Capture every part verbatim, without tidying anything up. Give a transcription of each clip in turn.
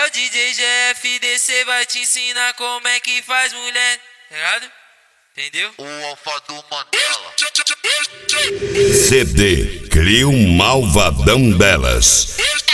o D J G F D C vai te ensinar como é que faz, mulher. Errado? Entendeu? O alfa do Mandela. C D Cria um Malvadão Delas.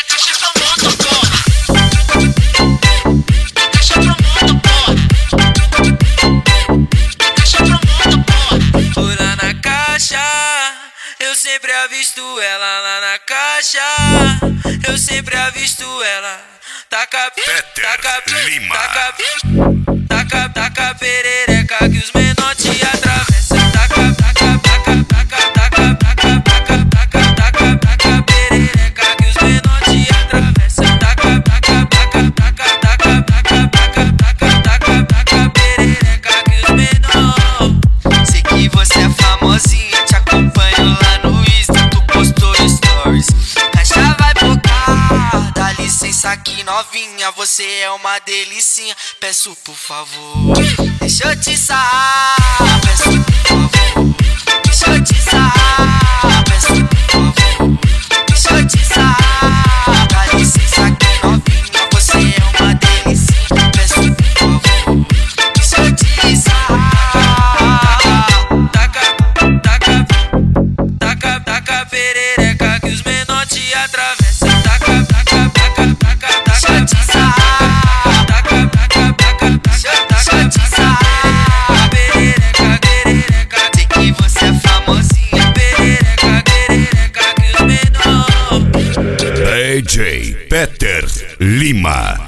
Foi lá na caixa, eu sempre avisto ela lá na caixa. Eu sempre avisto ela. Taca, taca, Lima. taca, taca, taca perereca que os menores te atravessam. Taca, taca, taca, taca, taca, taca, taca, taca, taca, taca perereca que os menores te atravessam. Taca, taca, taca, taca, taca, taca, taca, taca, taca, taca perereca que os menores. Sei que você é famosinha, te acompanho lá no Insta, tu postou stories. Caixa vai bocar, dá licença aqui novinha, você é uma delicinha. Peço por favor, deixa eu te sarrar. Peço por favor, deixa eu te sarrar. Peço por favor, deixa eu te sarrar. Dá licença aqui novinha, você é uma delicinha. Peço por favor, deixa eu te sarrar. Taca, taca, taca, taca perereca que os menores te atravessam. Taca, taca, taca, taca, Deixa eu te sarrar. taca, taca, taca, Deixa eu- deixa eu te sarrar. perereca, perereca, Sei que você é famosinha. perereca, perereca que os menores. D J Peter Lima.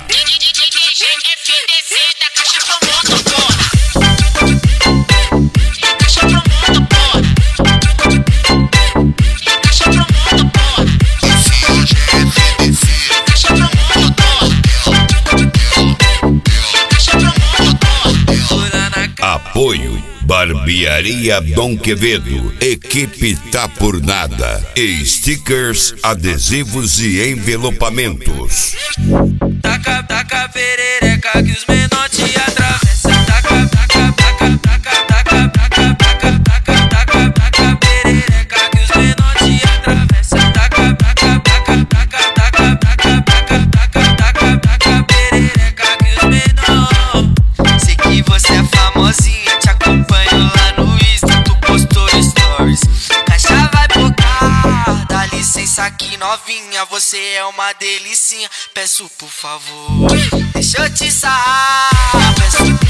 Foi lá na caixa. Apoio Barbearia Dom Quevedo. Equipe Tá Por Nada. E stickers, adesivos e envelopamentos. Taca, taca perereca que os menores te atravessam. Taca, taca, taca, taca, taca, taca, taca, taca, taca, taca perereca que os menores te atravessam. Taca, taca, taca, taca, taca, taca, taca, taca, taca, taca perereca que os menores. Sei que você é famosinha, te acompanho lá no Insta, tu postou stories. Caixa vai bocar, dá licença aqui novinha, você é uma delicinha. Peço por favor, deixa eu te sarrar. Peço